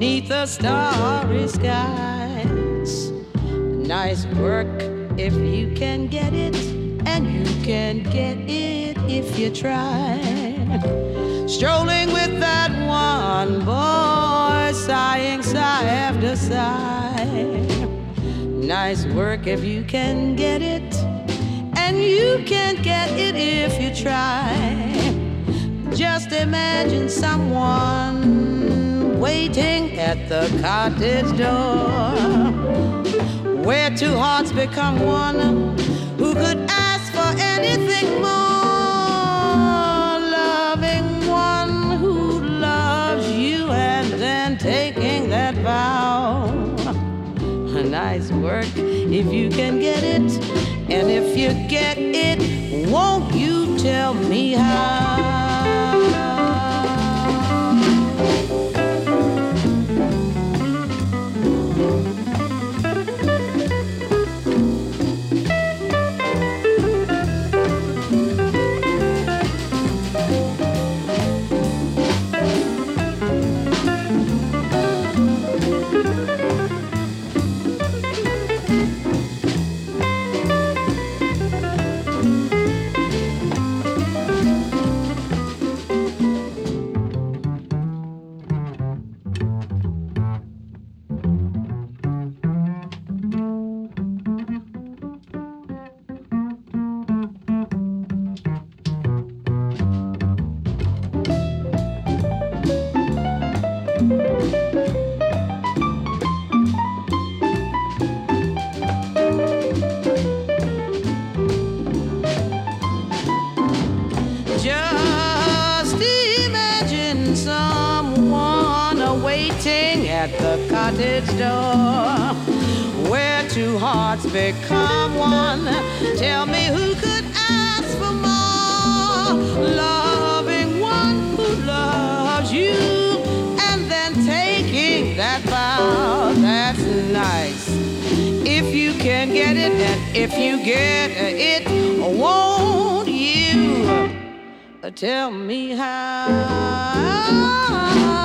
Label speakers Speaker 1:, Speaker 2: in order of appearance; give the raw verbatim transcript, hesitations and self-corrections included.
Speaker 1: neath the starry skies. Nice work if you can get it, and you can get it if you try. Strolling with that one boy, sighing sigh after sigh. Nice work if you can get it, and you can get it if you try. Just imagine someone waiting at the cottage door, where two hearts become one. Who could ask for anything more? Loving one who loves you and then taking that vow. Nice work if you can get it, and if you get it, won't you tell me how? Cottage door, where two hearts become one. Tell me who could ask for more? Loving one who loves you and then taking that vow. That's nice if you can get it, and if you get it, won't you tell me how?